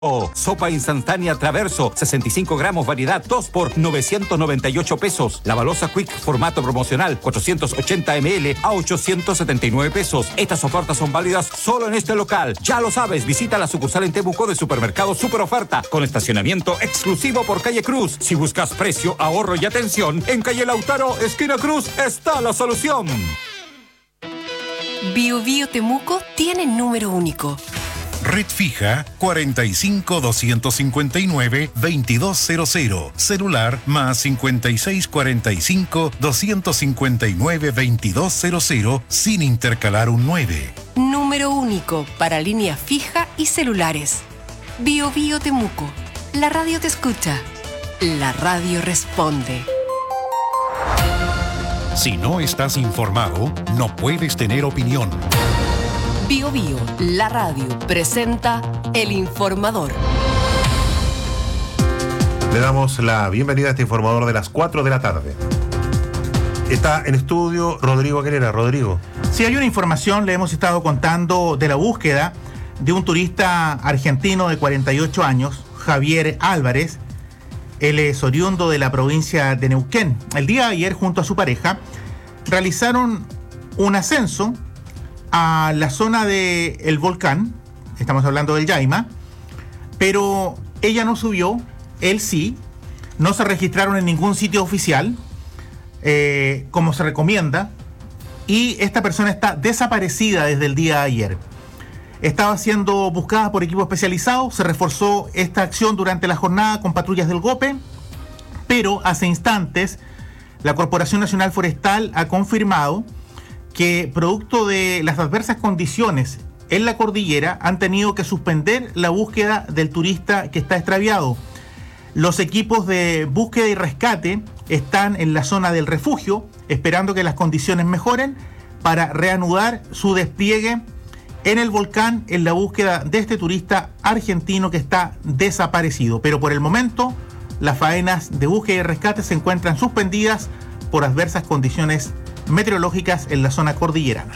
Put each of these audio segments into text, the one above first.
Sopa instantánea Traverso, 65 gramos, variedad 2 por 998 pesos. La balosa Quick, formato promocional, 480 ml a 879 pesos. Estas ofertas son válidas solo en este local. Ya lo sabes, visita la sucursal en Temuco de Supermercado Super Oferta, con estacionamiento exclusivo por Calle Cruz. Si buscas precio, ahorro y atención, en Calle Lautaro, esquina Cruz, está la solución. Bio Bio Temuco tiene número único. Red fija 45-259-2200. Celular más 5645-259-2200 sin intercalar un 9. Número único para línea fija y celulares. Bio Bio Temuco. La radio te escucha. La radio responde. Si no estás informado, no puedes tener opinión. Bio Bio, la radio, presenta El Informador. Le damos la bienvenida a este informador de las 4 de la tarde. Está en estudio Rodrigo Aguilera. Rodrigo. Sí, hay una información, le hemos estado contando de la búsqueda de un turista argentino de 48 años, Javier Álvarez. Él es oriundo de la provincia de Neuquén. El día de ayer, junto a su pareja, realizaron un ascenso a la zona del volcán, estamos hablando del Yaima, pero ella no subió, él sí, no se registraron en ningún sitio oficial, como se recomienda, y esta persona está desaparecida desde el día de ayer. Estaba siendo buscada por equipo especializado, se reforzó esta acción durante la jornada con patrullas del GOPE, pero hace instantes la Corporación Nacional Forestal ha confirmado que producto de las adversas condiciones en la cordillera han tenido que suspender la búsqueda del turista que está extraviado. Los equipos de búsqueda y rescate están en la zona del refugio esperando que las condiciones mejoren para reanudar su despliegue en el volcán en la búsqueda de este turista argentino que está desaparecido. Pero por el momento las faenas de búsqueda y rescate se encuentran suspendidas por adversas condiciones meteorológicas en la zona cordillerana.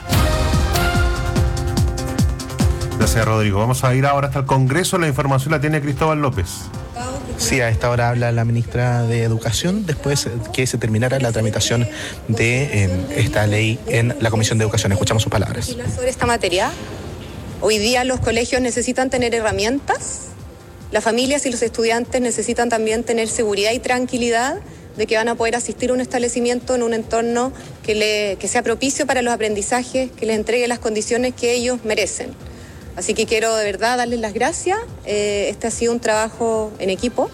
Gracias, Rodrigo. Vamos a ir ahora hasta el Congreso. La información la tiene Cristóbal López. Sí, a esta hora habla la ministra de Educación después que se terminara la tramitación de esta ley en la Comisión de Educación. Escuchamos sus palabras. Sobre esta materia, hoy día los colegios necesitan tener herramientas, las familias y los estudiantes necesitan también tener seguridad y tranquilidad de que van a poder asistir a un establecimiento en un entorno que sea propicio para los aprendizajes, que les entregue las condiciones que ellos merecen. Así que quiero de verdad darles las gracias. Este ha sido un trabajo en equipo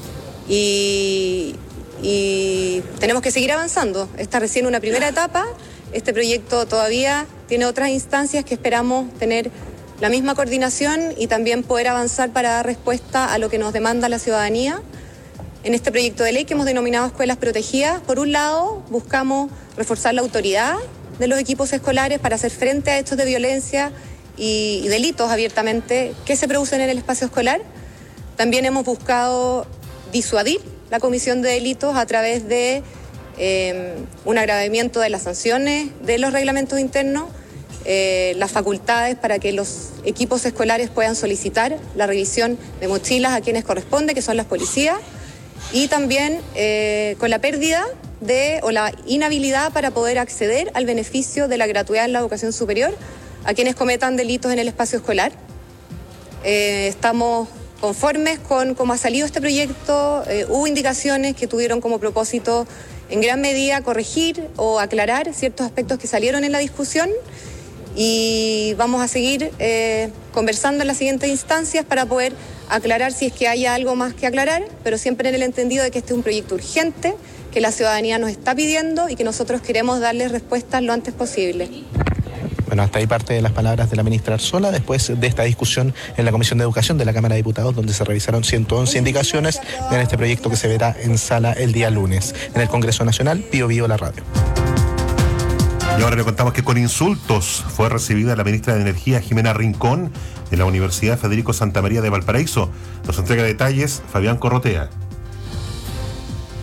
y tenemos que seguir avanzando. Esta es recién una primera etapa. Este proyecto todavía tiene otras instancias que esperamos tener la misma coordinación y también poder avanzar para dar respuesta a lo que nos demanda la ciudadanía. En este proyecto de ley que hemos denominado Escuelas Protegidas, por un lado, buscamos reforzar la autoridad de los equipos escolares para hacer frente a hechos de violencia y delitos abiertamente que se producen en el espacio escolar. También hemos buscado disuadir la comisión de delitos a través de un agravamiento de las sanciones de los reglamentos internos, las facultades para que los equipos escolares puedan solicitar la revisión de mochilas a quienes corresponde, que son las policías, y también con la pérdida o la inhabilidad para poder acceder al beneficio de la gratuidad en la educación superior a quienes cometan delitos en el espacio escolar. Estamos conformes con cómo ha salido este proyecto. Hubo indicaciones que tuvieron como propósito en gran medida corregir o aclarar ciertos aspectos que salieron en la discusión y vamos a seguir conversando en las siguientes instancias para poder aclarar si es que haya algo más que aclarar, pero siempre en el entendido de que este es un proyecto urgente que la ciudadanía nos está pidiendo y que nosotros queremos darles respuestas lo antes posible. Bueno, hasta ahí parte de las palabras de la ministra Arzola después de esta discusión en la Comisión de Educación de la Cámara de Diputados, donde se revisaron 111 indicaciones en este proyecto que se verá en sala el día lunes. En el Congreso Nacional, Bio Bio, la radio. Y ahora le contamos que con insultos fue recibida la ministra de Energía, Jimena Rincón, de la Universidad Federico Santa María de Valparaíso. Nos entrega detalles Fabián Corrotea.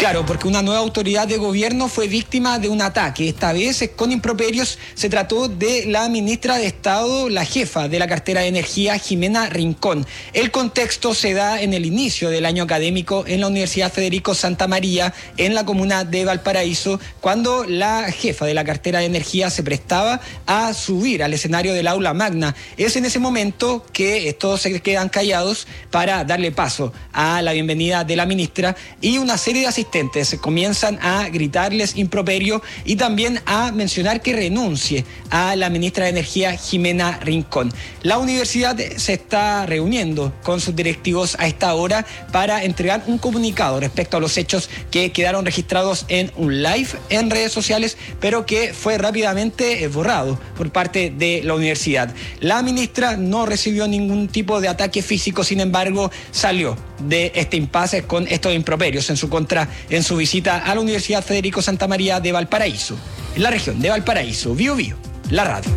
Claro, porque una nueva autoridad de gobierno fue víctima de un ataque. Esta vez, con improperios, se trató de la ministra de Estado, la jefa de la cartera de Energía, Jimena Rincón. El contexto se da en el inicio del año académico en la Universidad Federico Santa María, en la comuna de Valparaíso, cuando la jefa de la cartera de Energía se prestaba a subir al escenario del aula magna. Es en ese momento que todos se quedan callados para darle paso a la bienvenida de la ministra, y una serie de asistentes comienzan a gritarles improperio y también a mencionar que renuncie a la ministra de Energía, Jimena Rincón. La universidad se está reuniendo con sus directivos a esta hora para entregar un comunicado respecto a los hechos que quedaron registrados en un live en redes sociales, pero que fue rápidamente borrado por parte de la universidad. La ministra no recibió ningún tipo de ataque físico, sin embargo, salió de este impasse con estos improperios en su contra en su visita a la Universidad Federico Santa María de Valparaíso, en la región de Valparaíso. Bío Bío, la radio.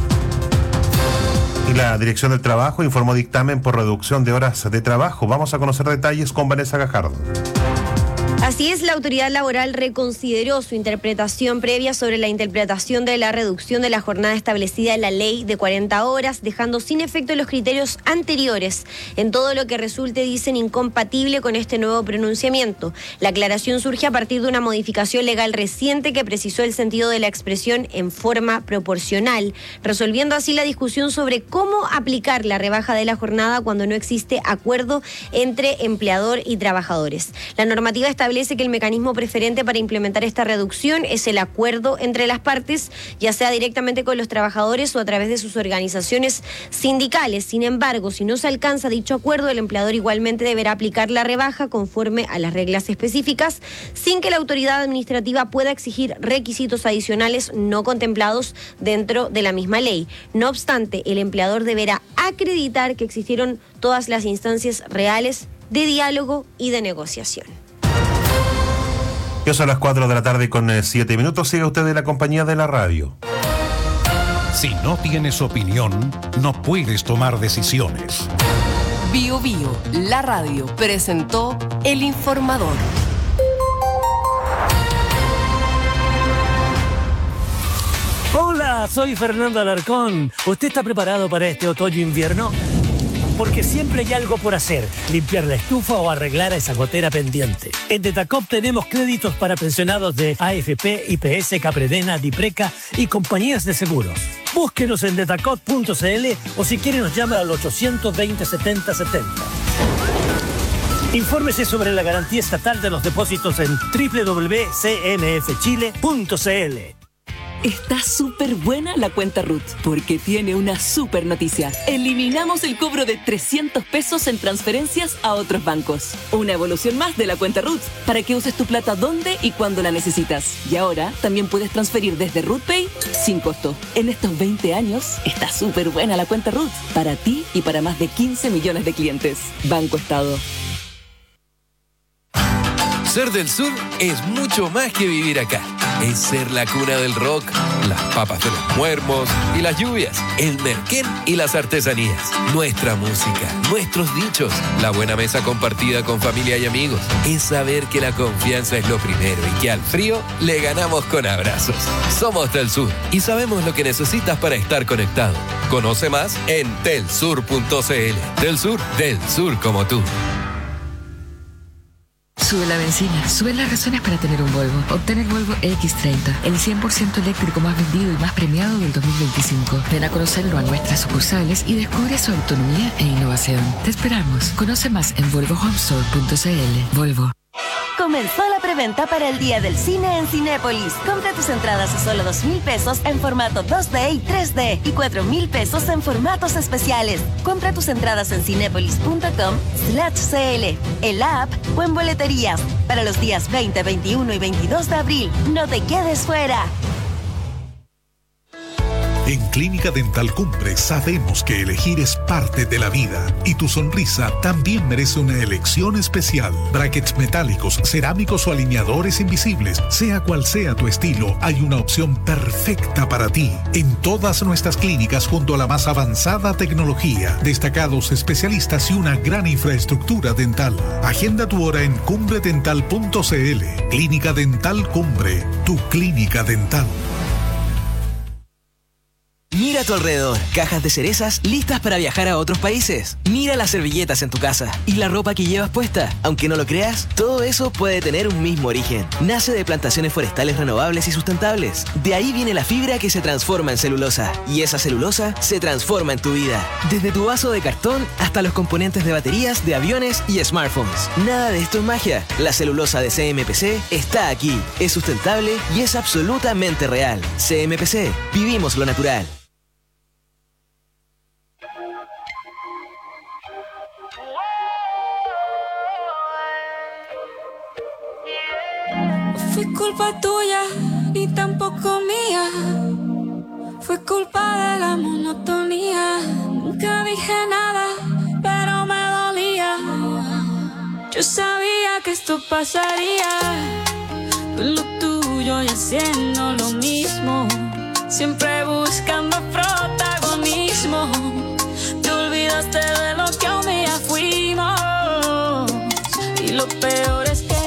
Y la Dirección del Trabajo informó dictamen por reducción de horas de trabajo. Vamos a conocer detalles con Vanessa Gajardo. Así es, la autoridad laboral reconsideró su interpretación previa sobre la interpretación de la reducción de la jornada establecida en la ley de 40 horas, dejando sin efecto los criterios anteriores en todo lo que resulte, dicen, incompatible con este nuevo pronunciamiento. La aclaración surge a partir de una modificación legal reciente que precisó el sentido de la expresión en forma proporcional, resolviendo así la discusión sobre cómo aplicar la rebaja de la jornada cuando no existe acuerdo entre empleador y trabajadores. La normativa establece que el mecanismo preferente para implementar esta reducción es el acuerdo entre las partes, ya sea directamente con los trabajadores o a través de sus organizaciones sindicales. Sin embargo, si no se alcanza dicho acuerdo, el empleador igualmente deberá aplicar la rebaja conforme a las reglas específicas, sin que la autoridad administrativa pueda exigir requisitos adicionales no contemplados dentro de la misma ley. No obstante, el empleador deberá acreditar que existieron todas las instancias reales de diálogo y de negociación. Ya son las 4 de la tarde con 7 minutos. Siga usted en la compañía de la radio. Si no tienes opinión, no puedes tomar decisiones. Bío Bío, la radio, presentó El Informador. Hola, soy Fernando Alarcón. ¿Usted está preparado para este otoño-invierno? Porque siempre hay algo por hacer, limpiar la estufa o arreglar esa gotera pendiente. En Detacop tenemos créditos para pensionados de AFP, IPS, Capredena, Dipreca y compañías de seguros. Búsquenos en detacop.cl o si quiere nos llama al 820-7070. Infórmese sobre la garantía estatal de los depósitos en www.cmfchile.cl. Está súper buena la cuenta RUT, porque tiene una súper noticia. Eliminamos el cobro de 300 pesos en transferencias a otros bancos. Una evolución más de la cuenta RUT, para que uses tu plata donde y cuando la necesitas. Y ahora también puedes transferir desde RUTPay sin costo. En estos 20 años, está súper buena la cuenta RUT, para ti y para más de 15 millones de clientes. Banco Estado. Ser del sur es mucho más que vivir acá. Es ser la cuna del rock, las papas de los muermos y las lluvias, el merquén y las artesanías, nuestra música, nuestros dichos, la buena mesa compartida con familia y amigos. Es saber que la confianza es lo primero y que al frío le ganamos con abrazos. Somos del sur y sabemos lo que necesitas para estar conectado. Conoce más en telsur.cl. Del sur como tú. Sube la benzina, suben las razones para tener un Volvo. Obtén el Volvo X30, el 100% eléctrico más vendido y más premiado del 2025. Ven a conocerlo a nuestras sucursales y descubre su autonomía e innovación. Te esperamos. Conoce más en volvohomestore.cl. Volvo. Comenzó la preventa para el Día del Cine en Cinépolis. Compra tus entradas a solo 2,000 pesos en formato 2D y 3D y 4,000 pesos en formatos especiales. Compra tus entradas en cinépolis.com/cl, en la app o en boleterías. Para los días 20, 21 y 22 de abril. No te quedes fuera. En Clínica Dental Cumbre sabemos que elegir es parte de la vida y tu sonrisa también merece una elección especial. Brackets metálicos, cerámicos o alineadores invisibles, sea cual sea tu estilo, hay una opción perfecta para ti. En todas nuestras clínicas junto a la más avanzada tecnología, destacados especialistas y una gran infraestructura dental. Agenda tu hora en cumbredental.cl. Clínica Dental Cumbre, tu clínica dental. Mira a tu alrededor, cajas de cerezas listas para viajar a otros países. Mira las servilletas en tu casa y la ropa que llevas puesta. Aunque no lo creas, todo eso puede tener un mismo origen. Nace de plantaciones forestales renovables y sustentables. De ahí viene la fibra que se transforma en celulosa. Y esa celulosa se transforma en tu vida. Desde tu vaso de cartón hasta los componentes de baterías, de aviones y smartphones. Nada de esto es magia. La celulosa de CMPC está aquí. Es sustentable y es absolutamente real. CMPC, vivimos lo natural. Fue culpa tuya, ni tampoco mía. Fue culpa de la monotonía. Nunca dije nada, pero me dolía. Yo sabía que esto pasaría. Tú en lo tuyo y haciendo lo mismo. Siempre buscando protagonismo. Te olvidaste de lo que un día fuimos. Y lo peor es que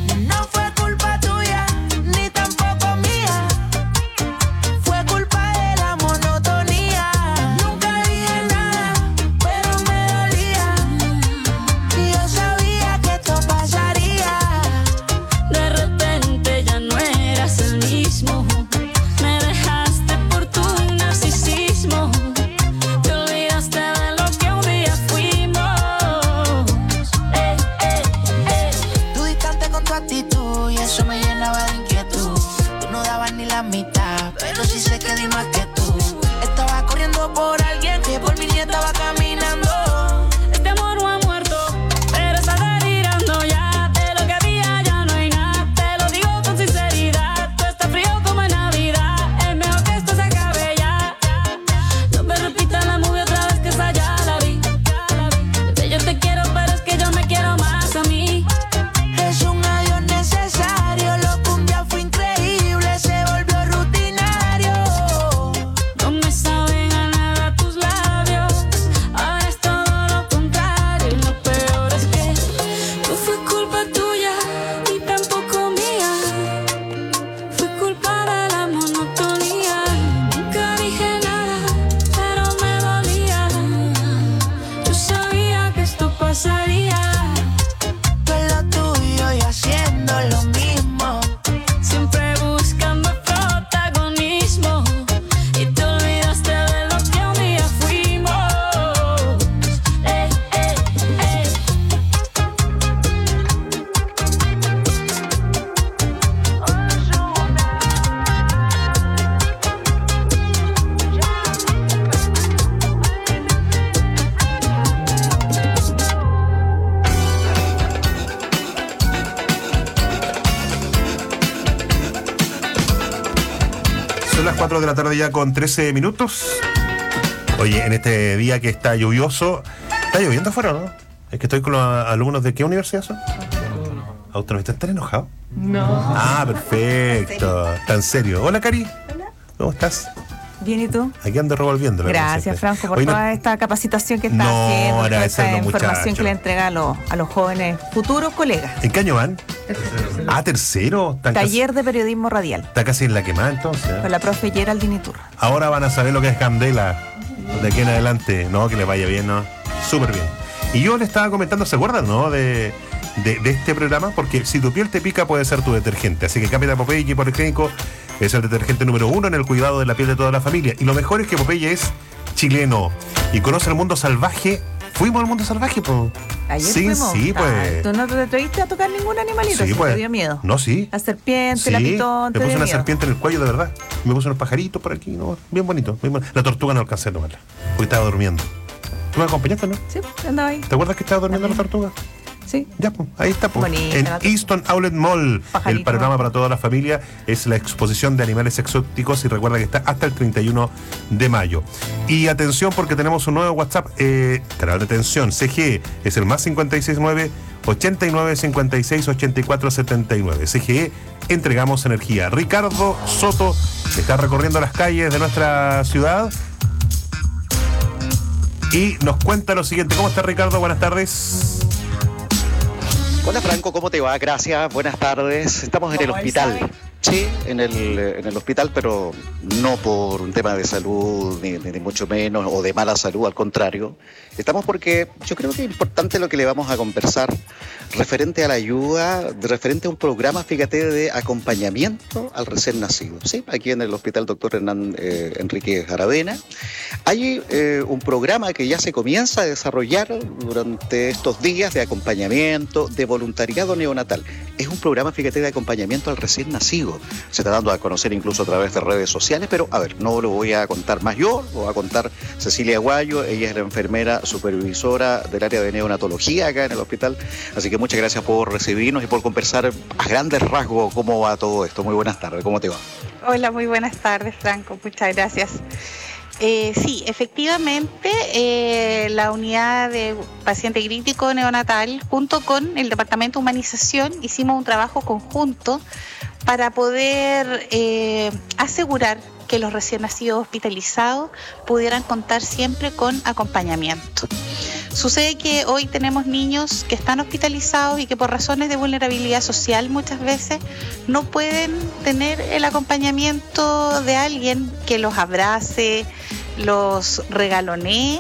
las 4 de la tarde ya con 13 minutos. Oye, en este día que está lluvioso, ¿está lloviendo afuera, no? Es que estoy con los alumnos de ¿qué universidad son? ¿Autonomista? ¿Están enojados? No. Ah, perfecto. Está en serio. Hola, Cari. Hola. ¿Cómo estás? Bien, ¿y tú? Aquí ando revolviéndolo. Gracias, Franco, por toda esta capacitación que estás haciendo, por toda esta información que le entrega a los jóvenes futuros colegas. ¿En qué año van? Tercero. Taller de periodismo radial. Está casi en la quemada, entonces. Con la profe Geraldine Iturra. Ahora van a saber lo que es Candela. De aquí en adelante. No, que les vaya bien, ¿no? Súper bien. Y yo le estaba comentando, ¿se acuerdan, no? De este programa, porque si tu piel te pica puede ser tu detergente. Así que Capitán Popeye Policlínico es el detergente número 1 en el cuidado de la piel de toda la familia. Y lo mejor es que Popeye es chileno y conoce el mundo salvaje. Fuimos al mundo salvaje, pues. Ayer sí, fuimos. Sí, pues. ¿Tú no te atreviste a tocar ningún animalito? Sí, pues. ¿Te dio miedo? No, sí. La serpiente, sí, la pitón, me puse una miedo. serpiente en el cuello, de verdad. Me puse unos pajaritos por aquí, ¿no? Bien bonito, bien bonito. La tortuga no alcancé a tomarla, porque estaba durmiendo. ¿Tú me acompañaste, no? Sí, andaba ahí. ¿Te acuerdas que estaba durmiendo la tortuga? Sí. Ya, pues, ahí está. Pues. Bonita, en ¿no? Easton Outlet Mall, Pajarito. el panorama para toda la familia es la exposición de animales exóticos y recuerda que está hasta el 31 de mayo. Y atención porque tenemos un nuevo WhatsApp, canal de atención, CGE, es el más 569 89 56 84 79. CGE, entregamos energía. Ricardo Soto está recorriendo las calles de nuestra ciudad y nos cuenta lo siguiente. ¿Cómo está, Ricardo? Buenas tardes. Hola Franco, ¿cómo te va? Gracias, buenas tardes. Estamos en el hospital. Sí, en el hospital, pero no por un tema de salud, ni mucho menos, o de mala salud, al contrario. Estamos porque yo creo que es importante lo que le vamos a conversar referente a la ayuda, referente a un programa, fíjate, de acompañamiento al recién nacido. Sí, aquí en el hospital Dr. Enrique Aravena hay un programa que ya se comienza a desarrollar durante estos días de acompañamiento, de voluntariado neonatal. Es un programa, fíjate, de acompañamiento al recién nacido. Se está dando a conocer incluso a través de redes sociales, pero a ver, no lo voy a contar más yo, lo va a contar Cecilia Aguayo. Ella es la enfermera supervisora del área de neonatología acá en el hospital. Así que muchas gracias por recibirnos y por conversar a grandes rasgos cómo va todo esto. Muy buenas tardes, ¿cómo te va? Hola, muy buenas tardes, Franco, muchas gracias. Sí, efectivamente, la unidad de paciente crítico neonatal, junto con el Departamento de Humanización, hicimos un trabajo conjunto para poder asegurar que los recién nacidos hospitalizados pudieran contar siempre con acompañamiento. Sucede que hoy tenemos niños que están hospitalizados y que por razones de vulnerabilidad social muchas veces no pueden tener el acompañamiento de alguien que los abrace, los regalonee.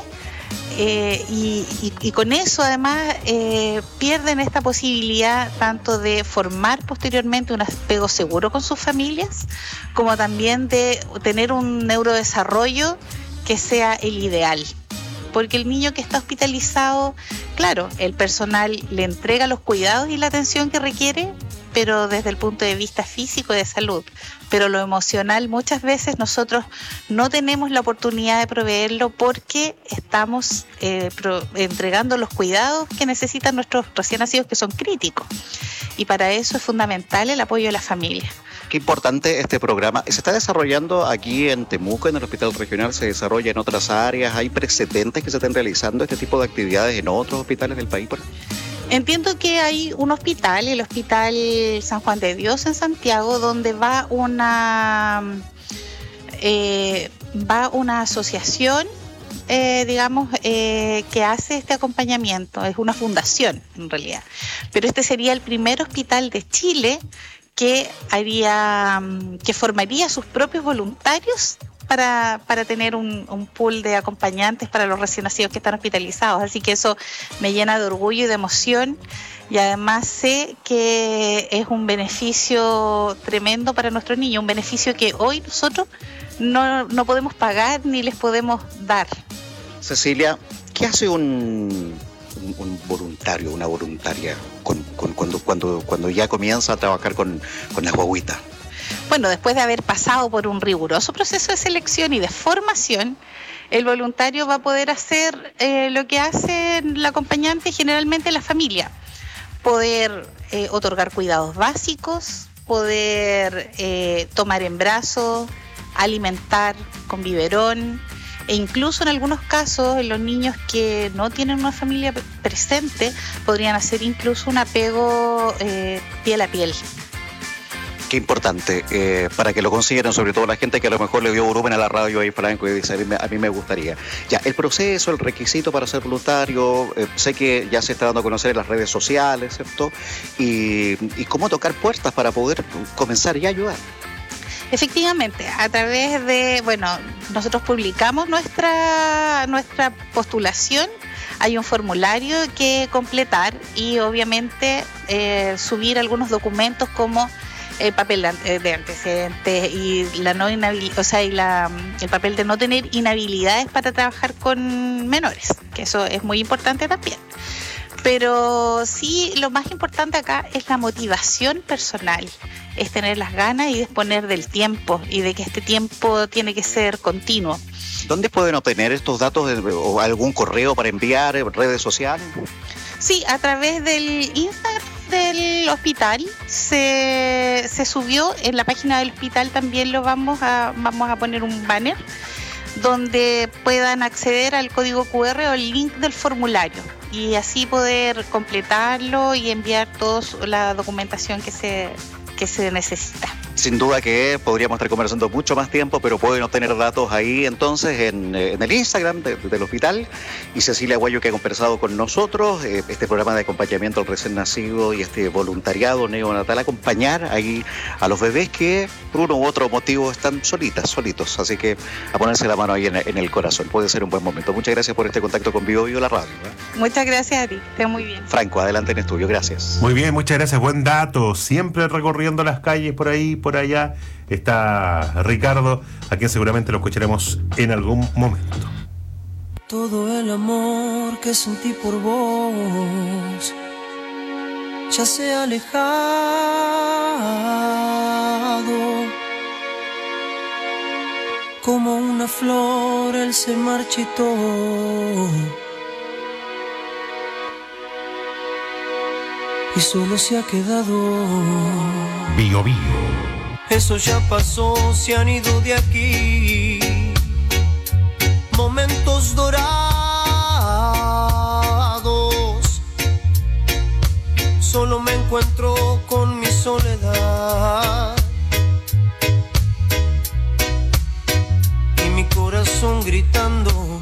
Y con eso además pierden esta posibilidad tanto de formar posteriormente un apego seguro con sus familias, como también de tener un neurodesarrollo que sea el ideal. Porque el niño que está hospitalizado, claro, el personal le entrega los cuidados y la atención que requiere, pero desde el punto de vista físico y de salud. Pero lo emocional muchas veces nosotros no tenemos la oportunidad de proveerlo porque estamos entregando los cuidados que necesitan nuestros recién nacidos, que son críticos. Y para eso es fundamental el apoyo de la familia. Qué importante este programa. Se está desarrollando aquí en Temuco, en el Hospital Regional, se desarrolla en otras áreas. ¿Hay precedentes que se estén realizando este tipo de actividades en otros hospitales del país? Entiendo que hay un hospital, el Hospital San Juan de Dios en Santiago, donde va una asociación, que hace este acompañamiento. Es una fundación, en realidad. Pero este sería el primer hospital de Chile que formaría sus propios voluntarios para tener un pool de acompañantes para los recién nacidos que están hospitalizados. Así que eso me llena de orgullo y de emoción, y además sé que es un beneficio tremendo para nuestros niños, un beneficio que hoy nosotros no podemos pagar ni les podemos dar. Cecilia, ¿qué hace un voluntario, una voluntaria cuando ya comienza a trabajar con las guaguitas? Bueno, después de haber pasado por un riguroso proceso de selección y de formación, el voluntario va a poder hacer lo que hace el acompañante y generalmente la familia. Poder otorgar cuidados básicos, poder tomar en brazos, alimentar con biberón, e incluso en algunos casos, en los niños que no tienen una familia presente, podrían hacer incluso un apego piel a piel. Qué importante, para que lo consideren, sobre todo la gente que a lo mejor le dio volumen a la radio ahí, Franco, y dice, a mí me gustaría. Ya, el proceso, el requisito para ser voluntario, sé que ya se está dando a conocer en las redes sociales, ¿cierto? Y cómo tocar puertas para poder comenzar ya a ayudar. Efectivamente, a través de, nosotros publicamos nuestra postulación, hay un formulario que completar y obviamente subir algunos documentos como el papel de antecedentes y la no inhabilidad, el papel de no tener inhabilidades para trabajar con menores, que eso es muy importante también. Pero sí, lo más importante acá es la motivación personal, es tener las ganas y disponer del tiempo, y de que este tiempo tiene que ser continuo. ¿Dónde pueden obtener estos datos o algún correo para enviar, redes sociales? Sí, a través del Instagram del hospital se subió. En la página del hospital también lo vamos a poner un banner donde puedan acceder al código QR o el link del formulario y así poder completarlo y enviar toda la documentación que se necesita. Sin duda que podríamos estar conversando mucho más tiempo, pero pueden obtener datos ahí entonces en el Instagram del hospital. Y Cecilia Aguayo, que ha conversado con nosotros, este programa de acompañamiento al recién nacido y este voluntariado neonatal, acompañar ahí a los bebés que por uno u otro motivo están solitos. Así que a ponerse la mano ahí en el corazón. Puede ser un buen momento. Muchas gracias por este contacto con Vivo la radio. Muchas gracias a ti. Esté muy bien. Franco, adelante en estudio. Gracias. Muy bien, muchas gracias. Buen dato. Siempre recorriendo las calles por ahí, por allá está Ricardo, a quien seguramente lo escucharemos en algún momento. Todo el amor que sentí por vos ya se ha alejado, como una flor él se marchitó. Y solo se ha quedado Bio Bio. Eso ya pasó, se han ido de aquí momentos dorados. Solo me encuentro con mi soledad y mi corazón gritando: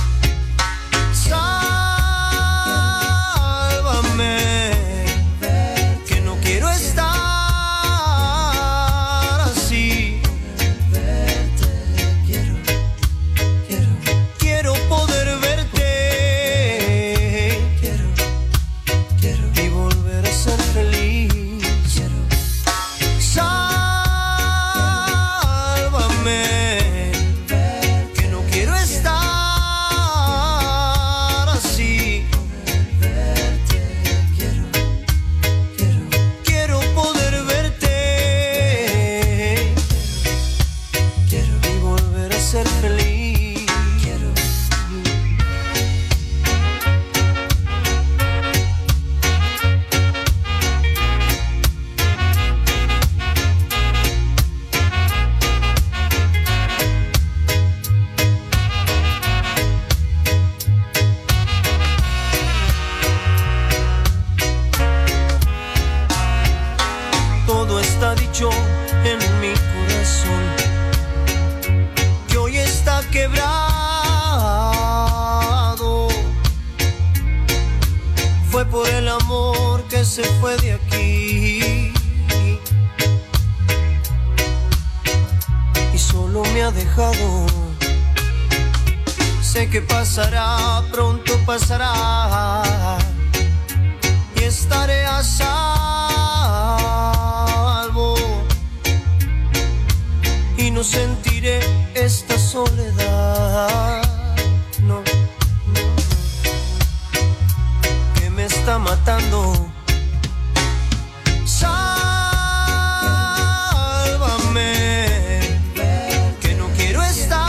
quebrado. Fue por el amor que se fue de aquí y solo me ha dejado. Sé que pasará, pronto pasará y estaré a salvo y no sentiré esta soledad, no, que me está matando. Sálvame, que no quiero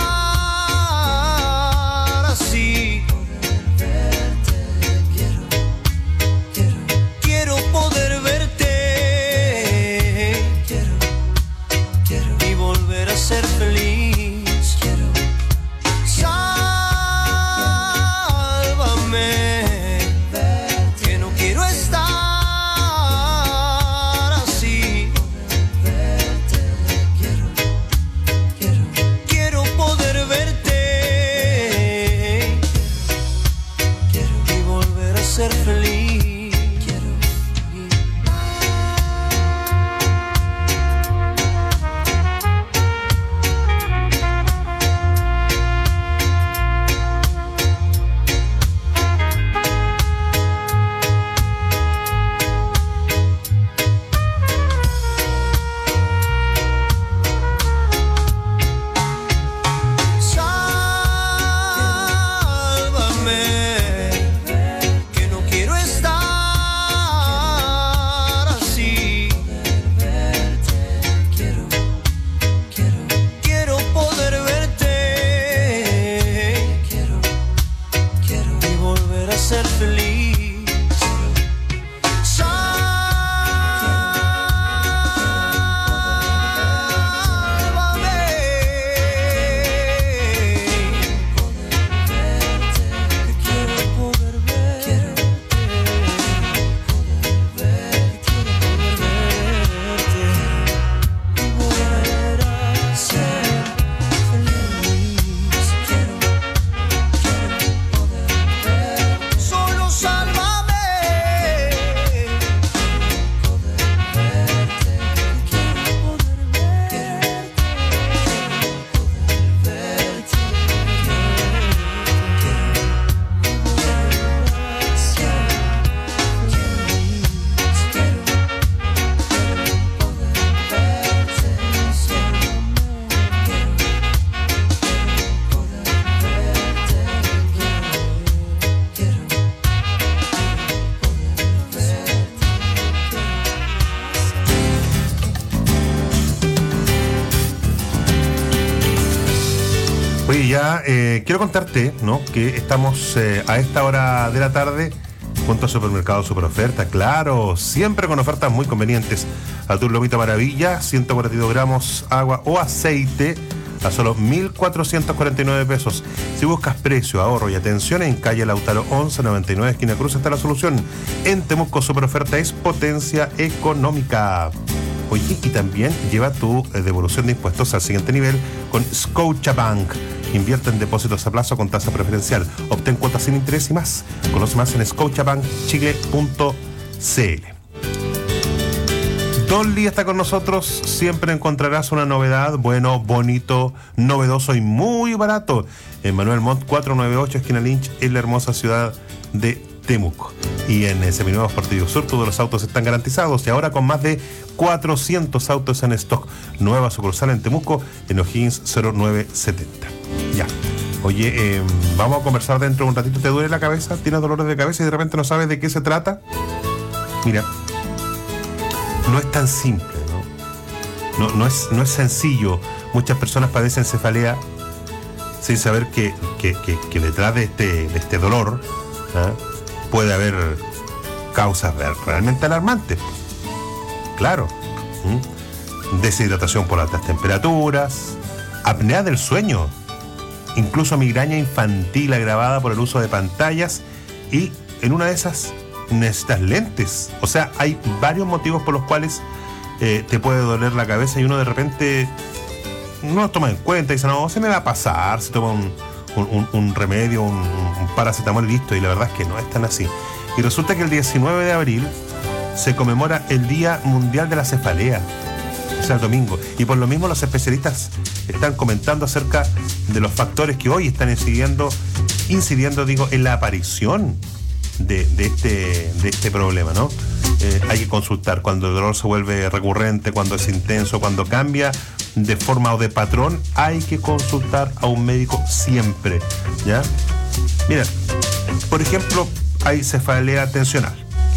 estar así. Quiero poder verte y volver a ser feliz. Sálvame, que no quiero estar Oye, ya quiero contarte, ¿no?, que estamos a esta hora de la tarde junto a Supermercado Superoferta, claro, siempre con ofertas muy convenientes. Atún Lomita Maravilla, 142 gramos, agua o aceite a solo 1.449 pesos. Si buscas precio, ahorro y atención, en calle Lautaro 1199, esquina Cruz, está la solución. En Temuco, Superoferta es potencia económica. Oye, y también lleva tu devolución de impuestos al siguiente nivel con Scotiabank. Invierte en depósitos a plazo con tasa preferencial. Obtén cuotas sin interés y más. Conoce más en scotiabankchile.cl. Dolly está con nosotros. Siempre encontrarás una novedad, bueno, bonito, novedoso y muy barato. En Manuel Montt 498, esquina Lynch, en la hermosa ciudad de Temuco. Y en Seminuevos Portillo Sur todos los autos están garantizados, y ahora con más de 400 autos en stock. Nueva sucursal en Temuco, en O'Higgins 0970. Ya. Oye, vamos a conversar dentro de un ratito. ¿Te duele la cabeza? ¿Tienes dolores de cabeza y de repente no sabes de qué se trata? Mira, no es tan simple, ¿no? No es sencillo. Muchas personas padecen cefalea sin saber que detrás de este dolor, ¿eh?, puede haber causas realmente alarmantes. Claro. Deshidratación por altas temperaturas, apnea del sueño, incluso migraña infantil agravada por el uso de pantallas, y en una de esas necesitas lentes. O sea, hay varios motivos por los cuales te puede doler la cabeza, y uno de repente no lo toma en cuenta y dice, no, se me va a pasar, se toma un remedio, un paracetamol y listo, y la verdad es que no es tan así. Y resulta que el 19 de abril se conmemora el Día Mundial de la Cefalea, o sea, el domingo, y por lo mismo los especialistas están comentando acerca de los factores que hoy están incidiendo en la aparición de este problema, ¿no? Hay que consultar cuando el dolor se vuelve recurrente, cuando es intenso, cuando cambia de forma o de patrón. Hay que consultar a un médico siempre, ¿ya? Mira, por ejemplo, hay cefalea tensional.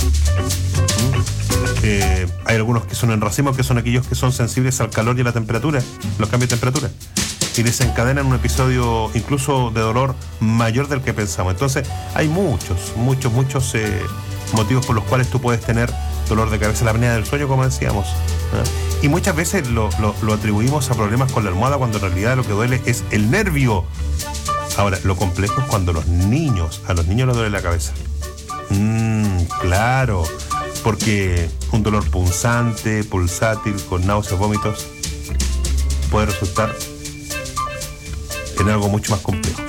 Hay algunos que son en racimo, que son aquellos que son sensibles al calor y a la temperatura, los cambios de temperatura, y desencadenan un episodio incluso de dolor mayor del que pensamos. Entonces hay muchos motivos por los cuales tú puedes tener dolor de cabeza. La apnea del sueño, como decíamos, ¿eh? Y muchas veces lo atribuimos a problemas con la almohada, cuando en realidad lo que duele es el nervio. Ahora, lo complejo es cuando a los niños les duele la cabeza. Claro, porque un dolor punzante, pulsátil, con náuseas, vómitos, puede resultar en algo mucho más complejo.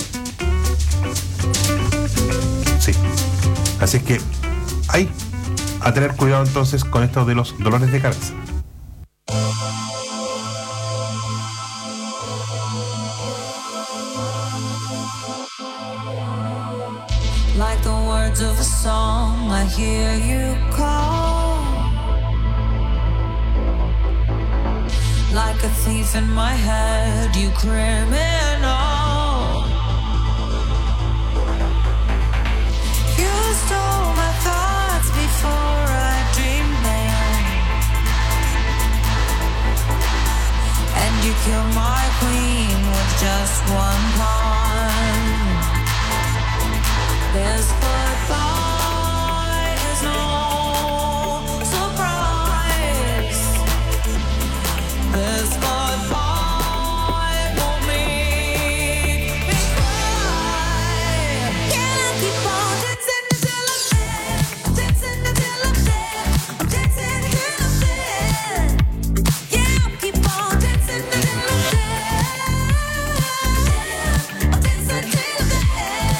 Sí. Así es que hay a tener cuidado entonces con esto de los dolores de cabeza. Like the words of a song, I hear you call. Like a thief in my head, you criminal. You stole my thoughts before I dreamed them, and you killed my queen with just one pawn. This goodbye is no surprise. This goodbye won't make me cry. Can I keep on dancing until I'm dead? Dancing until I'm dead. I'm dancing till I'm dead. Yeah, I'll keep on dancing until I'm dead. I'm dancing till I'm dead.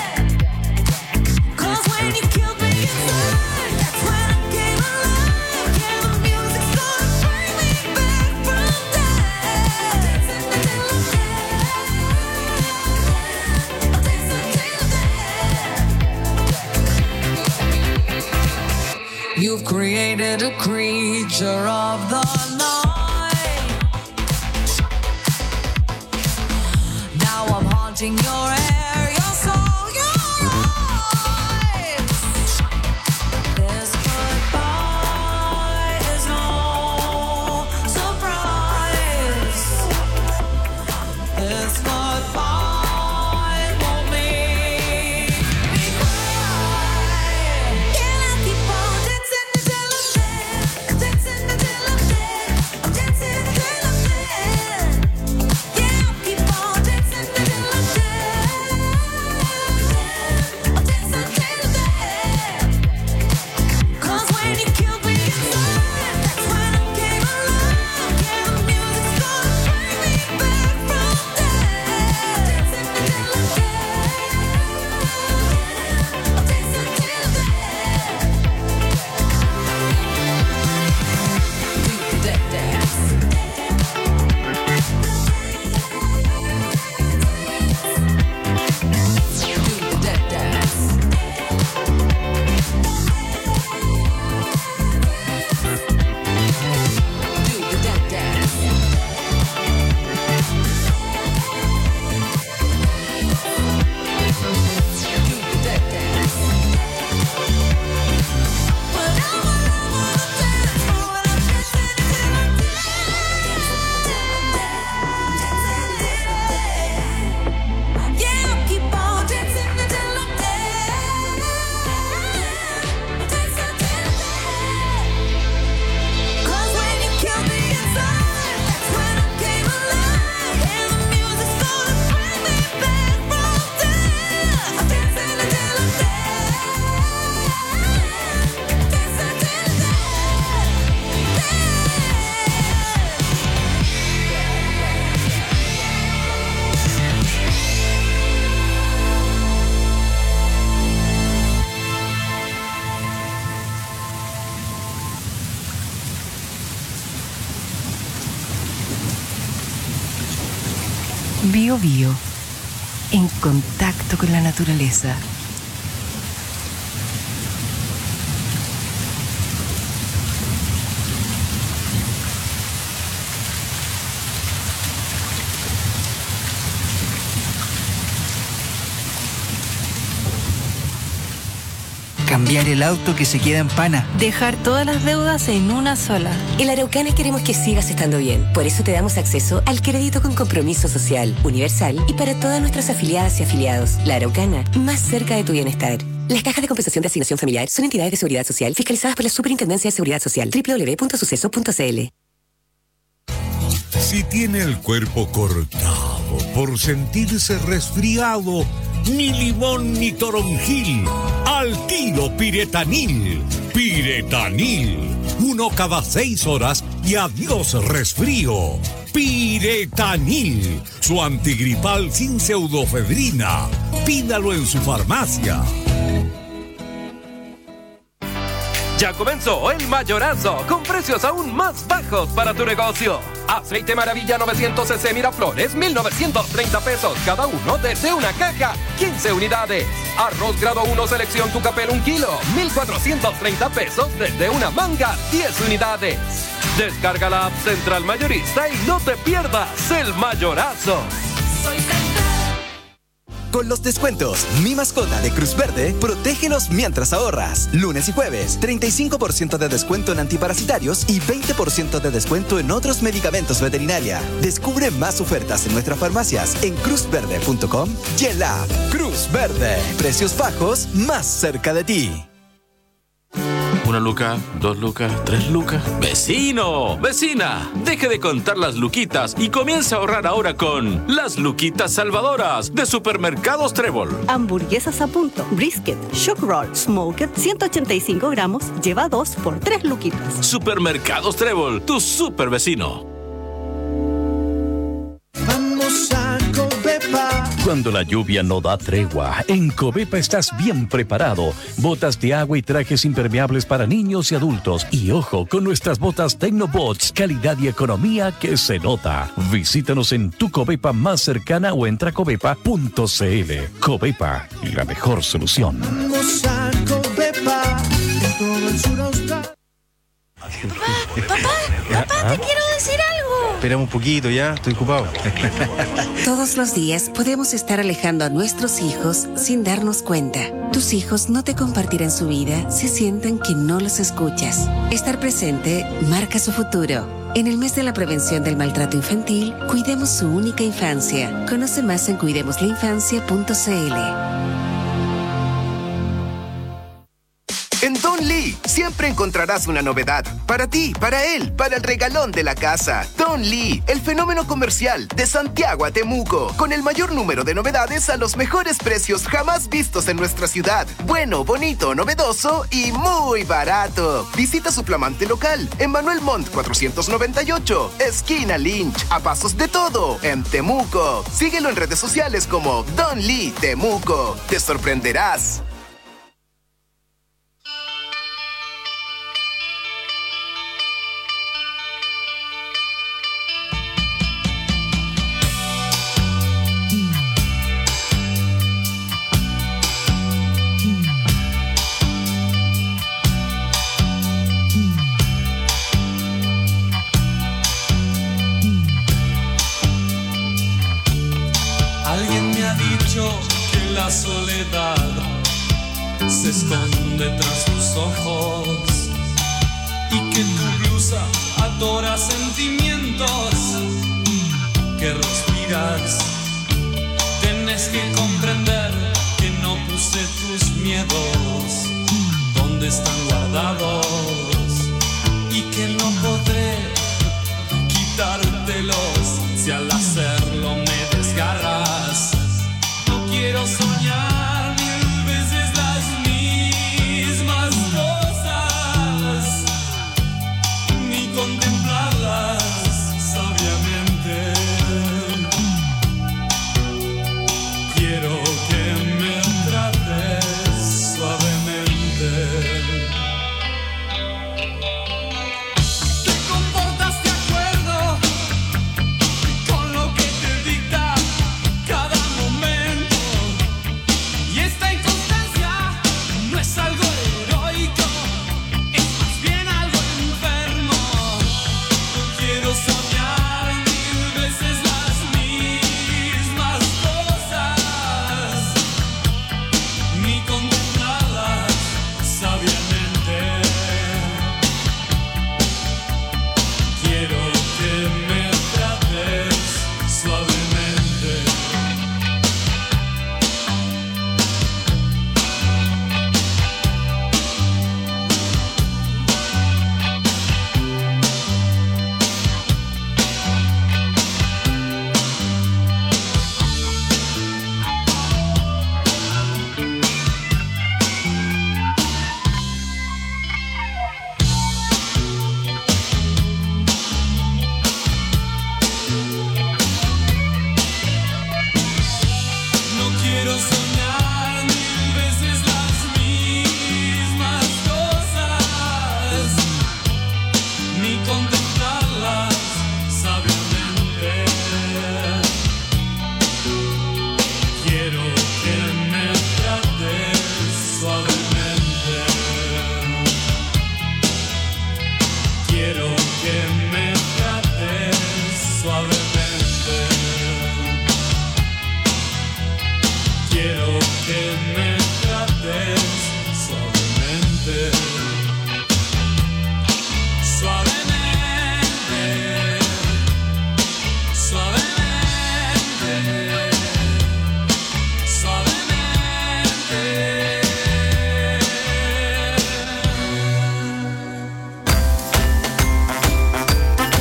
You've created a creature of the night. Now I'm haunting your air, your soul, your eyes. This goodbye is no surprise. This goodbye Bio Bio, en contacto con la naturaleza. Cambiar el auto que se queda en pana. Dejar todas las deudas en una sola. En la Araucana queremos que sigas estando bien. Por eso te damos acceso al crédito con compromiso social, universal y para todas nuestras afiliadas y afiliados. La Araucana, más cerca de tu bienestar. Las cajas de compensación de asignación familiar son entidades de seguridad social fiscalizadas por la Superintendencia de Seguridad Social. www.suceso.cl. Si tiene el cuerpo cortado por sentirse resfriado, ni limón ni toronjil, al tiro Piretanil. Piretanil, 1 cada 6 horas y adiós resfrío. Piretanil, su antigripal sin pseudofedrina. Pídalo en su farmacia. Ya comenzó el mayorazo, con precios aún más bajos para tu negocio. Aceite Maravilla 900 cc Miraflores, 1,930 pesos cada uno desde una caja, 15 unidades. Arroz grado 1 selección Tucapel 1 kilo, 1,430 pesos desde una manga, 10 unidades. Descarga la app Central Mayorista y no te pierdas el mayorazo. Con los descuentos Mi Mascota de Cruz Verde, protégelos mientras ahorras. Lunes y jueves, 35% de descuento en antiparasitarios y 20% de descuento en otros medicamentos veterinaria. Descubre más ofertas en nuestras farmacias en cruzverde.com y en la app Cruz Verde. Precios bajos más cerca de ti. 1 luca, 2 lucas, 3 lucas. ¡Vecino! ¡Vecina! Deje de contar las luquitas y comience a ahorrar ahora con las luquitas salvadoras de Supermercados Trébol. Hamburguesas a punto, brisket, shock roll, smoked, 185 gramos, lleva 2 por 3 luquitas. Supermercados Trébol, tu super vecino. Vamos a Covepa. Cuando la lluvia no da tregua, en Covepa estás bien preparado. Botas de agua y trajes impermeables para niños y adultos. Y ojo, con nuestras botas Tecnobots, calidad y economía que se nota. Visítanos en tu Covepa más cercana o entra a covepa.cl. Covepa, la mejor solución. Vamos a Covepa. En todo el sur austral. Papá, te quiero decir algo. Espera un poquito ya, estoy ocupado. Todos los días podemos estar alejando a nuestros hijos sin darnos cuenta. Tus hijos no te compartirán su vida si sienten que no los escuchas. Estar presente marca su futuro. En el mes de la prevención del maltrato infantil, cuidemos su única infancia. Conoce más en cuidemoslainfancia.cl. En Don Lee siempre encontrarás una novedad. Para ti, para él, para el regalón de la casa. Don Lee, el fenómeno comercial de Santiago a Temuco. Con el mayor número de novedades a los mejores precios jamás vistos en nuestra ciudad. Bueno, bonito, novedoso y muy barato. Visita su flamante local en Manuel Montt 498, esquina Lynch, a pasos de todo, en Temuco. Síguelo en redes sociales como Don Lee Temuco. Te sorprenderás. Que la soledad se esconde tras tus ojos y que tu blusa adora sentimientos que respiras. Tienes que comprender que no puse tus miedos donde están guardados y que no podré quitártelos si al hacerlo me desgarras. Quiero soñar 1000 veces las mismas cosas, ni contemplarlas sabiamente. Quiero que me trates suavemente.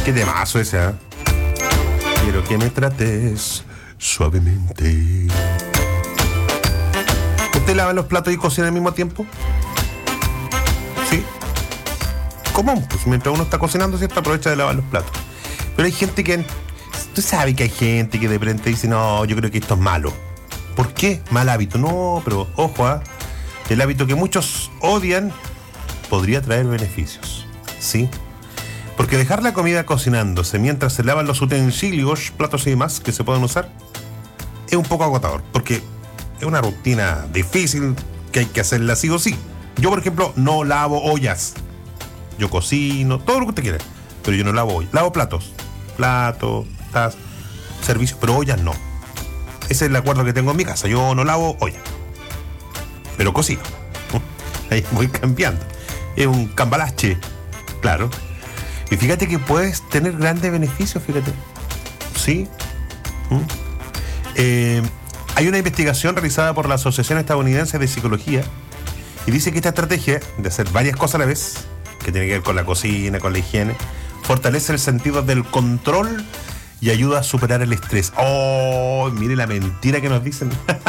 Qué temazo ese, ¿eh? Quiero que me trates suavemente. ¿Usted lava los platos y cocina al mismo tiempo? Sí. Común, pues mientras uno está cocinando, ¿cierto? Aprovecha de lavar los platos. Pero hay gente que... Tú sabes que hay gente que de repente dice, no, yo creo que esto es malo. ¿Por qué? Mal hábito. No, pero ojo, ¿eh? El hábito que muchos odian podría traer beneficios. ¿Sí? Porque dejar la comida cocinándose mientras se lavan los utensilios, platos y demás que se pueden usar, es un poco agotador. Porque es una rutina difícil que hay que hacerla sí o sí. Yo, por ejemplo, no lavo ollas. Yo cocino, todo lo que usted quiera. Pero yo no lavo ollas. Lavo platos, tazas, servicios, pero ollas no. Ese es el acuerdo que tengo en mi casa. Yo no lavo ollas, pero cocino. Ahí voy cambiando. Es un cambalache, claro. Y fíjate que puedes tener grandes beneficios, fíjate. ¿Sí? Hay una investigación realizada por la Asociación Estadounidense de Psicología y dice que esta estrategia de hacer varias cosas a la vez, que tiene que ver con la cocina, con la higiene, fortalece el sentido del control y ayuda a superar el estrés. ¡Oh! Mire la mentira que nos dicen.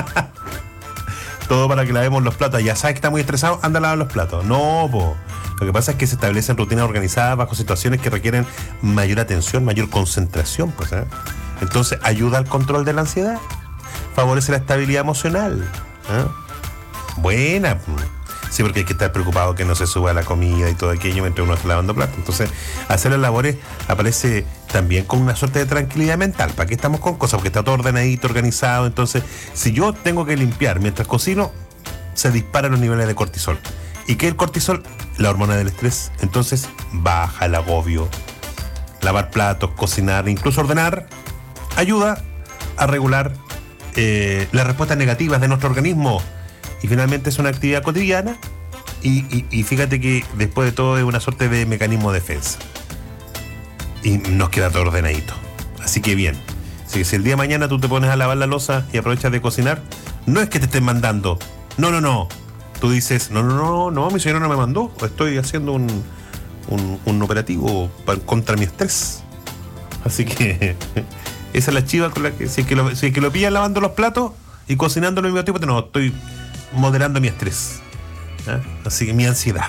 Todo para que lavemos los platos. Ya sabes que está muy estresado, anda a lavar los platos. No, po. Lo que pasa es que se establecen rutinas organizadas bajo situaciones que requieren mayor atención, mayor concentración, pues, ¿eh? Entonces, ayuda al control de la ansiedad, favorece la estabilidad emocional, ¿eh? Buena. Sí, porque hay que estar preocupado que no se suba la comida y todo aquello mientras uno está lavando platos. Entonces, hacer las labores aparece también con una suerte de tranquilidad mental. ¿Para qué estamos con cosas? Porque está todo ordenadito, organizado. Entonces, si yo tengo que limpiar mientras cocino, se disparan los niveles de cortisol. ¿Y qué es el cortisol? La hormona del estrés. Entonces, baja el agobio. Lavar platos, cocinar, incluso ordenar, ayuda a regular las respuestas negativas de nuestro organismo. Y finalmente es una actividad cotidiana y fíjate que después de todo es una suerte de mecanismo de defensa. Y nos queda todo ordenadito. Así que bien. Así que si el día de mañana tú te pones a lavar la loza y aprovechas de cocinar, no es que te estén mandando. No. Tú dices, no, mi señora no me mandó. Estoy haciendo un operativo contra mi estrés. Así que esa es la chiva con la que si es que lo pillan lavando los platos y cocinando al mismo tiempo, no, estoy moderando mi estrés, ¿eh? Así que mi ansiedad.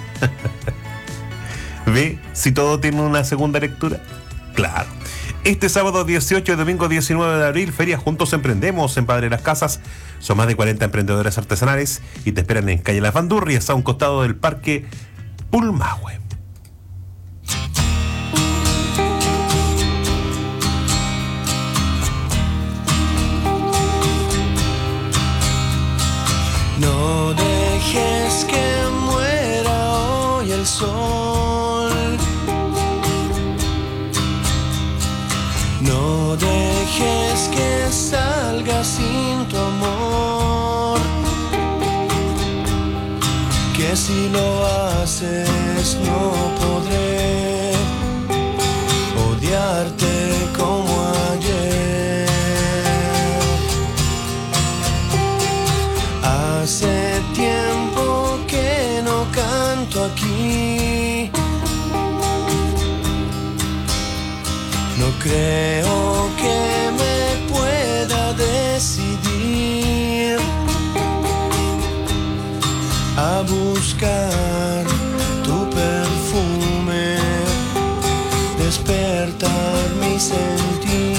¿Ve? Si todo tiene una segunda lectura. Claro. Este sábado 18 y domingo 19 de abril, Feria Juntos Emprendemos en Padre Las Casas. Son más de 40 emprendedores artesanales y te esperan en calle Las Bandurrias, a un costado del Parque Pulmahue. No dejes que muera hoy el sol. No dejes que salga sin tu amor. Que si lo haces no podré odiarte como ayer. Hace tiempo que no canto aquí. No creo que me pueda decidir a buscar tu perfume, despertar mi sentir.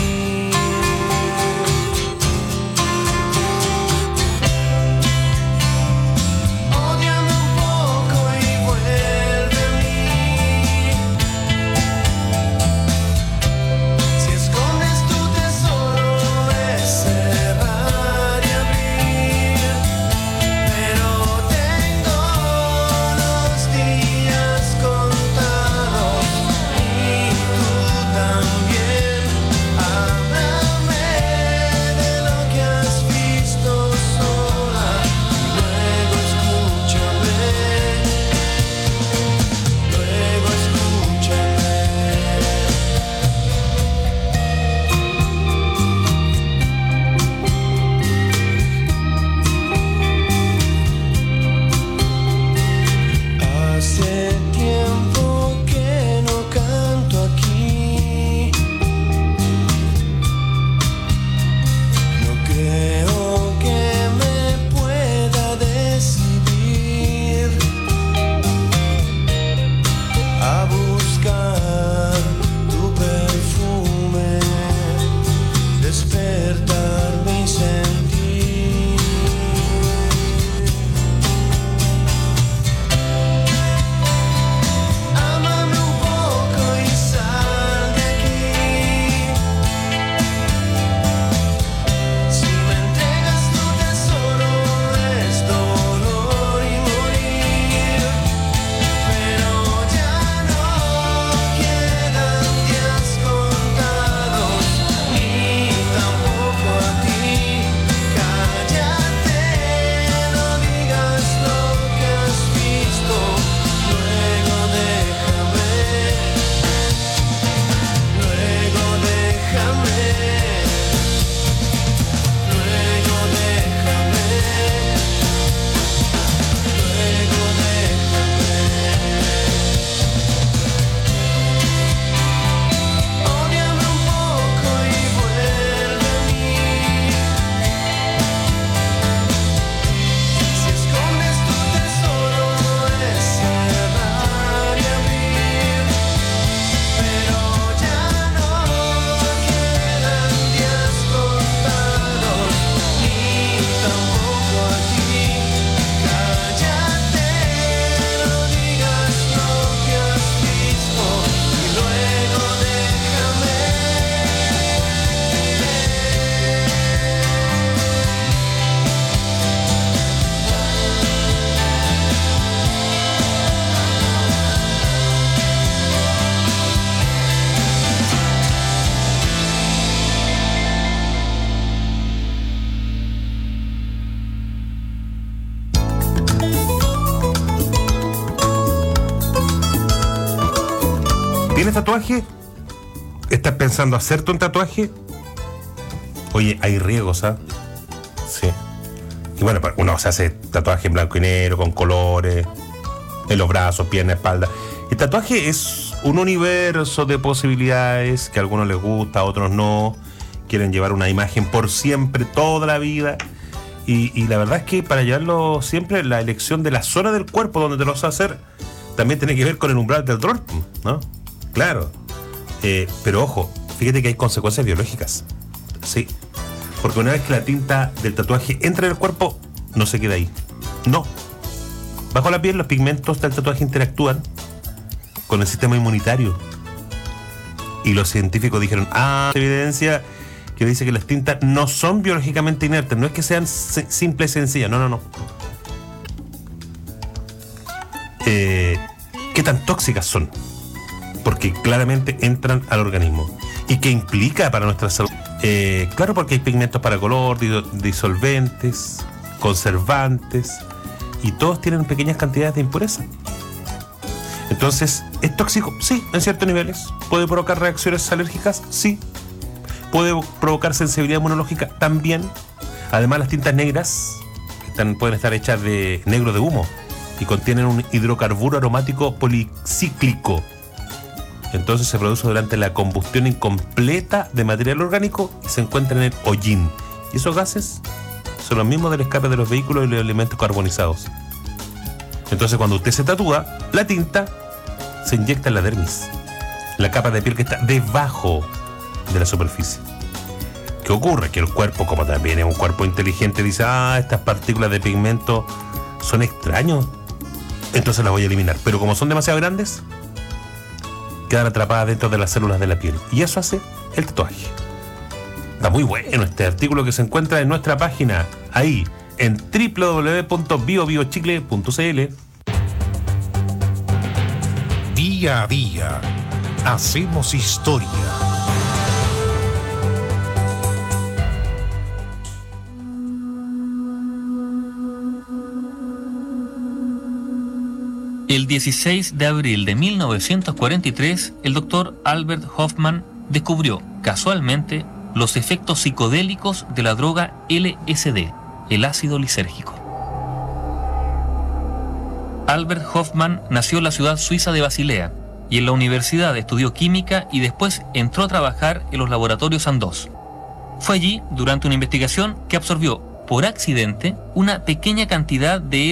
¿Tienes tatuaje? ¿Estás pensando hacerte un tatuaje? Oye, hay riesgos, ¿ah? Sí. Y bueno, uno se hace tatuaje en blanco y negro, con colores, en los brazos, piernas, espalda. El tatuaje es un universo de posibilidades que a algunos les gusta, a otros no. Quieren llevar una imagen por siempre, toda la vida. Y la verdad es que para llevarlo siempre, la elección de la zona del cuerpo donde te lo vas a hacer también tiene que ver con el umbral del dolor, ¿no? Claro. Pero ojo, fíjate que hay consecuencias biológicas. Sí. Porque una vez que la tinta del tatuaje entra en el cuerpo, no se queda ahí. No. Bajo la piel, los pigmentos del tatuaje interactúan con el sistema inmunitario. Y los científicos dijeron, evidencia que dice que las tintas no son biológicamente inertes. No es que sean simples y sencillas. No. ¿Qué tan tóxicas son? Porque claramente entran al organismo. ¿Y qué implica para nuestra salud? Claro, porque hay pigmentos para color, disolventes, conservantes, y todos tienen pequeñas cantidades de impureza. Entonces, ¿es tóxico? Sí, en ciertos niveles. ¿Puede provocar reacciones alérgicas? Sí. ¿Puede provocar sensibilidad inmunológica? También. Además, las tintas negras pueden estar hechas de negro de humo y contienen un hidrocarburo aromático policíclico. Entonces se produce durante la combustión incompleta de material orgánico y se encuentra en el hollín. Y esos gases son los mismos del escape de los vehículos y los elementos carbonizados. Entonces, cuando usted se tatúa, la tinta se inyecta en la dermis, la capa de piel que está debajo de la superficie. ¿Qué ocurre? Que el cuerpo, como también es un cuerpo inteligente, dice, estas partículas de pigmento son extraños, entonces las voy a eliminar. Pero como son demasiado grandes, quedan atrapadas dentro de las células de la piel. Y eso hace el tatuaje. Está muy bueno este artículo que se encuentra en nuestra página, ahí, en www.biobiochicle.cl. Día a día, hacemos historia. El 16 de abril de 1943, el doctor Albert Hofmann descubrió, casualmente, los efectos psicodélicos de la droga LSD, el ácido lisérgico. Albert Hofmann nació en la ciudad suiza de Basilea y en la universidad estudió química y después entró a trabajar en los laboratorios Sandoz. Fue allí, durante una investigación, que absorbió, por accidente, una pequeña cantidad de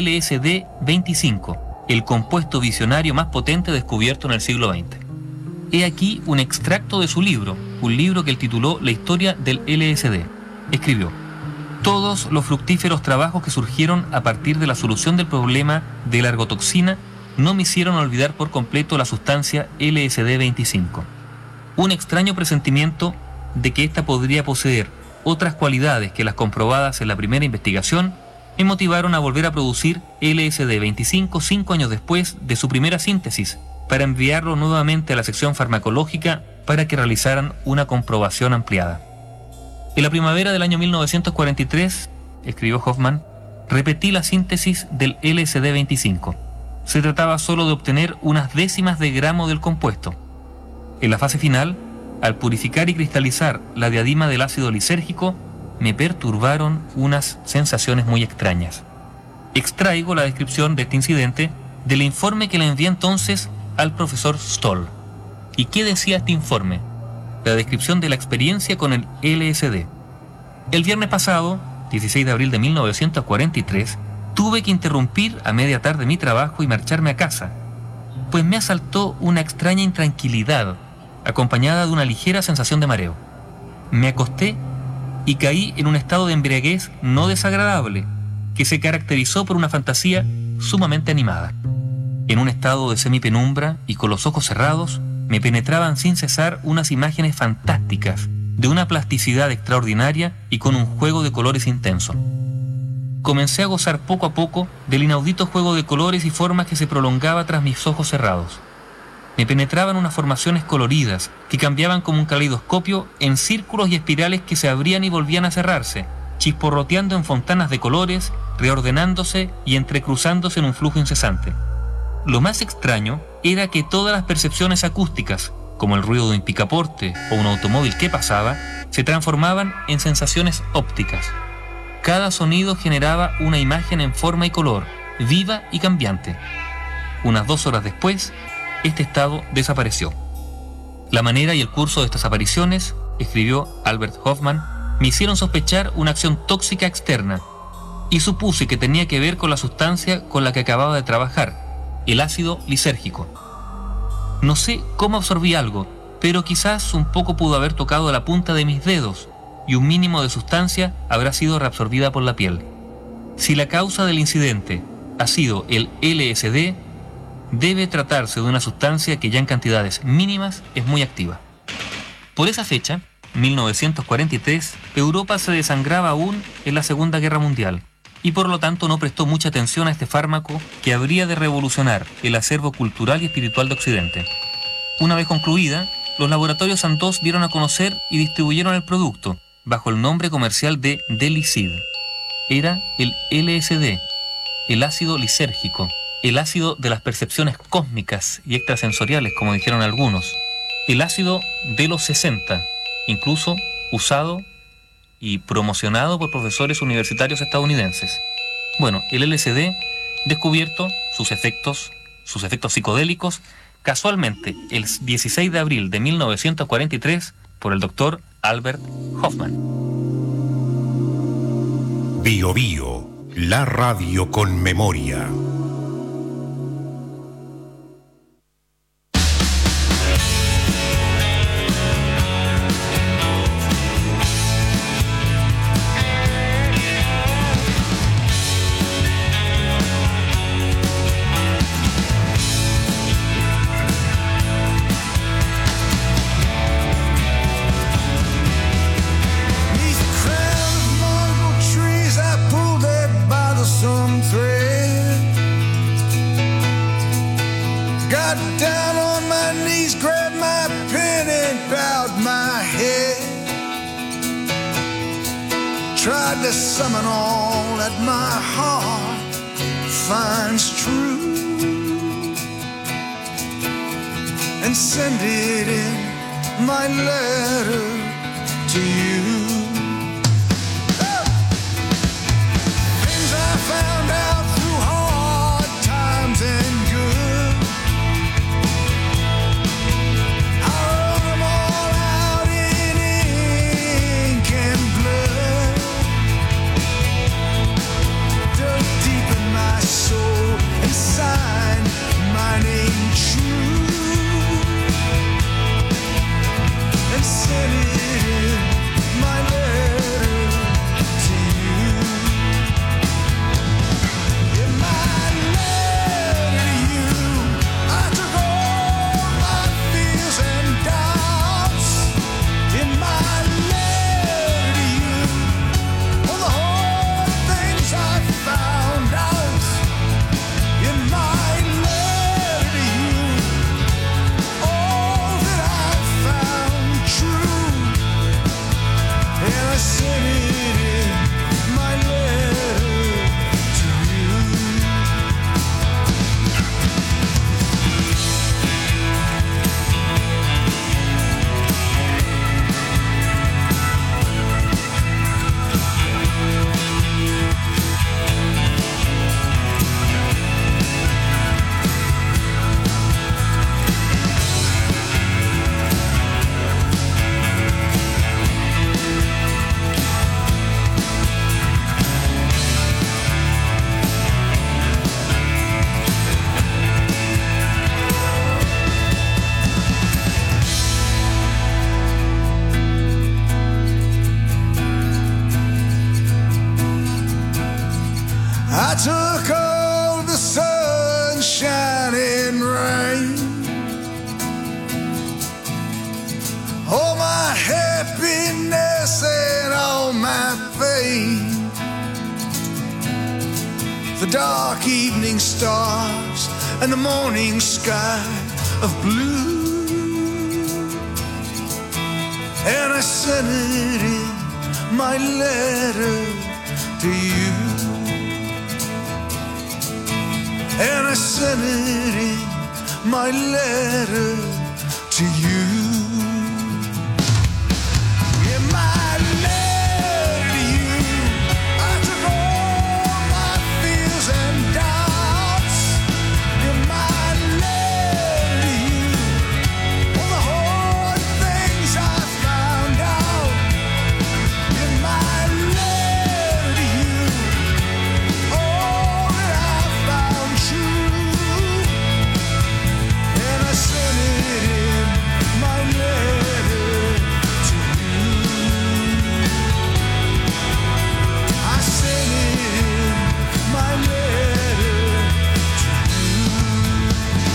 LSD-25, el compuesto visionario más potente descubierto en el siglo XX. He aquí un extracto de su libro, un libro que él tituló La historia del LSD. Escribió: todos los fructíferos trabajos que surgieron a partir de la solución del problema de la ergotoxina no me hicieron olvidar por completo la sustancia LSD-25. Un extraño presentimiento de que ésta podría poseer otras cualidades que las comprobadas en la primera investigación me motivaron a volver a producir LSD-25 5 años después de su primera síntesis, para enviarlo nuevamente a la sección farmacológica para que realizaran una comprobación ampliada. En la primavera del año 1943, escribió Hofmann, repetí la síntesis del LSD-25. Se trataba solo de obtener unas décimas de gramo del compuesto. En la fase final, al purificar y cristalizar la diadima del ácido lisérgico, me perturbaron unas sensaciones muy extrañas. Extraigo la descripción de este incidente del informe que le envié entonces al profesor Stoll. ¿Y qué decía este informe? La descripción de la experiencia con el LSD. El viernes pasado, 16 de abril de 1943, tuve que interrumpir a media tarde mi trabajo y marcharme a casa, pues me asaltó una extraña intranquilidad, acompañada de una ligera sensación de mareo. Me acosté y caí en un estado de embriaguez no desagradable, que se caracterizó por una fantasía sumamente animada. En un estado de semipenumbra y con los ojos cerrados, me penetraban sin cesar unas imágenes fantásticas, de una plasticidad extraordinaria y con un juego de colores intenso. Comencé a gozar poco a poco del inaudito juego de colores y formas que se prolongaba tras mis ojos cerrados. Me penetraban unas formaciones coloridas que cambiaban como un caleidoscopio en círculos y espirales que se abrían y volvían a cerrarse, chisporroteando en fontanas de colores, reordenándose y entrecruzándose en un flujo incesante. Lo más extraño era que todas las percepciones acústicas, como el ruido de un picaporte o un automóvil que pasaba, se transformaban en sensaciones ópticas. Cada sonido generaba una imagen en forma y color, viva y cambiante. Unas 2 horas después, este estado desapareció. La manera y el curso de estas apariciones, escribió Albert Hoffman, me hicieron sospechar una acción tóxica externa y supuse que tenía que ver con la sustancia con la que acababa de trabajar, el ácido lisérgico. No sé cómo absorbí algo, pero quizás un poco pudo haber tocado la punta de mis dedos y un mínimo de sustancia habrá sido reabsorbida por la piel. Si la causa del incidente ha sido el LSD, debe tratarse de una sustancia que ya en cantidades mínimas es muy activa. Por esa fecha, 1943, Europa se desangraba aún en la Segunda Guerra Mundial y por lo tanto no prestó mucha atención a este fármaco que habría de revolucionar el acervo cultural y espiritual de Occidente. Una vez concluida, los laboratorios Sandoz dieron a conocer y distribuyeron el producto bajo el nombre comercial de Delicid. Era el LSD, el ácido lisérgico, el ácido de las percepciones cósmicas y extrasensoriales, como dijeron algunos, el ácido de los 60, incluso usado y promocionado por profesores universitarios estadounidenses. Bueno, el LSD, descubierto sus efectos psicodélicos, casualmente el 16 de abril de 1943 por el doctor Albert Hoffman. Bio Bio, la radio con memoria. Tried to summon all that my heart finds true and send it in my letter to you. Things I found out through hard times and good, I wrote them all out in ink and blood. Dug deep in my soul and signed my name true and sent it in my letter to you. In my letter to you, I took all my fears and doubts. In my letter to you, all the hard things I found out. In my letter to you, all that I found true, and I sent it in my letter to you. I took all the sunshine and rain, all my happiness and all my pain, the dark evening stars and the morning sky of blue, and I sent it in my letter to you. And I sent it in my letter to you. In my letter to you, I took all my fears and doubts. In my letter to you, all the hard things I found out. In my letter to you, all that I found true. And I sent it in my letter to you. I sent it in my letter to you.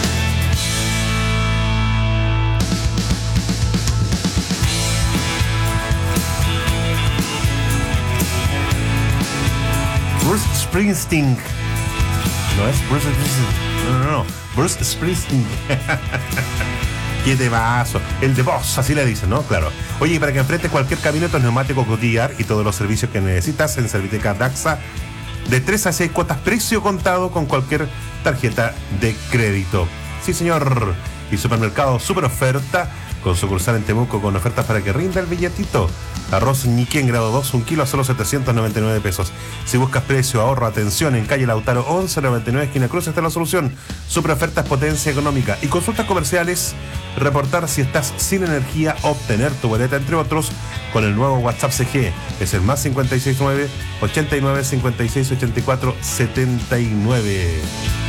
Bruce Springsteen. No es Bruce Springsteen. No. Bruce Springsteen. Qué temazo. El de Boss, así le dicen, ¿no? Claro. Oye, y para que enfrentes cualquier camioneto, neumático Goodyear y todos los servicios que necesitas en Serviteca Daxa, de 3 a 6 cuotas, precio contado con cualquier tarjeta de crédito. Sí, señor. Y Supermercado Super Oferta, con sucursal en Temuco, con ofertas para que rinda el billetito. Arroz Ñiquén grado 2, 1 kilo a solo 799 pesos. Si buscas precio, ahorro, atención, en calle Lautaro 1199, esquina Cruz, está la solución. Super ofertas, potencia económica y consultas comerciales. Reportar si estás sin energía, obtener tu boleta, entre otros, con el nuevo WhatsApp CG. Es el más 569 89 56 84 79.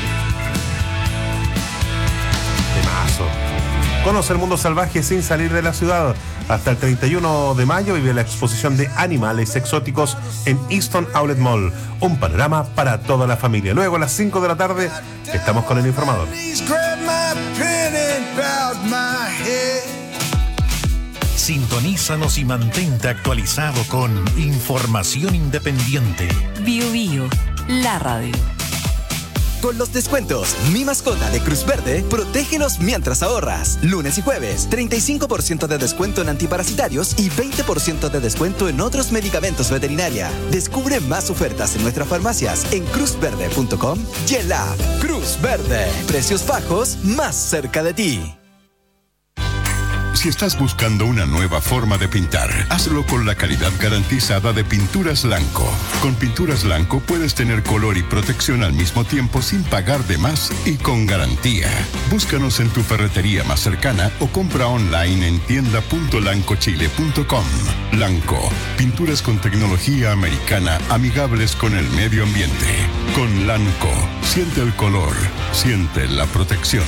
Temazo. Conoce el mundo salvaje sin salir de la ciudad. Hasta el 31 de mayo vive la exposición de animales exóticos en Easton Outlet Mall. Un panorama para toda la familia. Luego a las 5 de la tarde estamos con el informador. Please grab my pen and bowed my head. Sintonízanos y mantente actualizado con información independiente. Bio Bio, la radio. Con los descuentos Mi Mascota de Cruz Verde, protégelos mientras ahorras. Lunes y jueves, 35% de descuento en antiparasitarios y 20% de descuento en otros medicamentos veterinaria. Descubre más ofertas en nuestras farmacias en cruzverde.com y en la Cruz Verde. Precios bajos más cerca de ti. Si estás buscando una nueva forma de pintar, hazlo con la calidad garantizada de Pinturas Lanco. Con Pinturas Lanco puedes tener color y protección al mismo tiempo sin pagar de más y con garantía. Búscanos en tu ferretería más cercana o compra online en tienda.lancochile.com. Lanco, pinturas con tecnología americana amigables con el medio ambiente. Con Lanco, siente el color, siente la protección.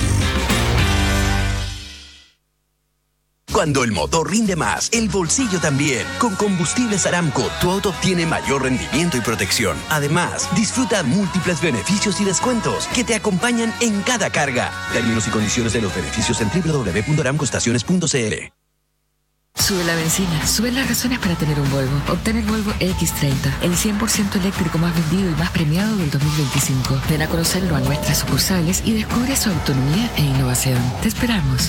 Cuando el motor rinde más, el bolsillo también. Con Combustibles Aramco, tu auto obtiene mayor rendimiento y protección. Además, disfruta múltiples beneficios y descuentos que te acompañan en cada carga. Términos y condiciones de los beneficios en www.aramcoestaciones.cl. Sube la benzina, suben las razones para tener un Volvo. Obtén el Volvo X30, el 100% eléctrico más vendido y más premiado del 2025. Ven a conocerlo a nuestras sucursales y descubre su autonomía e innovación. Te esperamos.